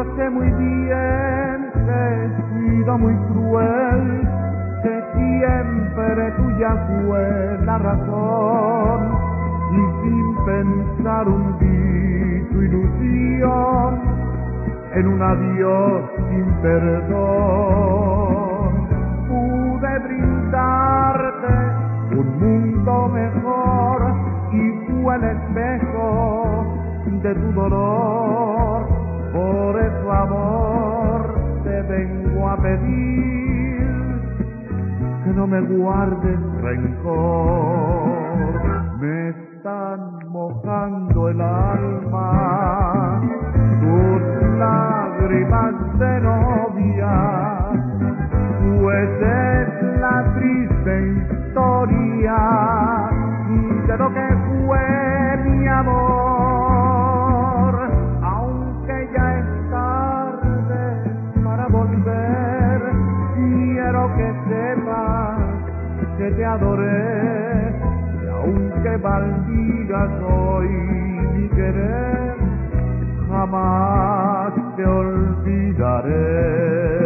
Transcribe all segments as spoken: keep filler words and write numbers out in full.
Yo sé muy bien que he sido muy cruel, que siempre tuya fue la razón, y sin pensar hundí tu ilusión en un adiós sin perdón. Pude brindarte un mundo mejor y fue el espejo de tu dolor. Por eso, amor, te vengo a pedir que no me guardes rencor. Me están mojando el alma tus lágrimas de novia, pues es la triste historia de lo que fue mi amor. Aunque ya es tarde para volver, quiero que sepas que te adoré, y aunque maldigas hoy mi querer, jamás te olvidaré.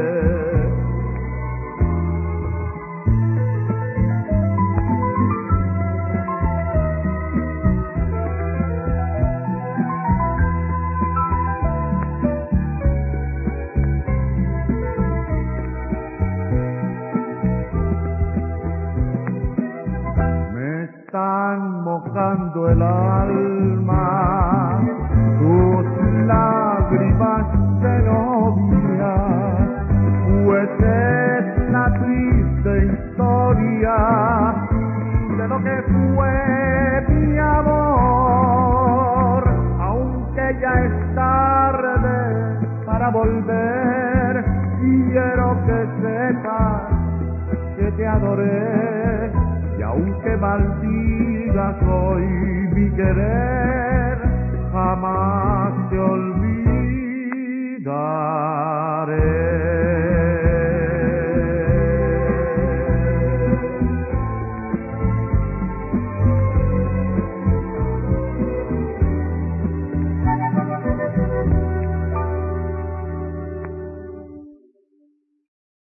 Están mojando el alma tus lágrimas de novia, pues es la triste historia de lo que fue mi amor. Aunque ya es tarde para volver, quiero que sepas que te adoré, y aunque maldigas hoy mi querer, jamás te olvidaré.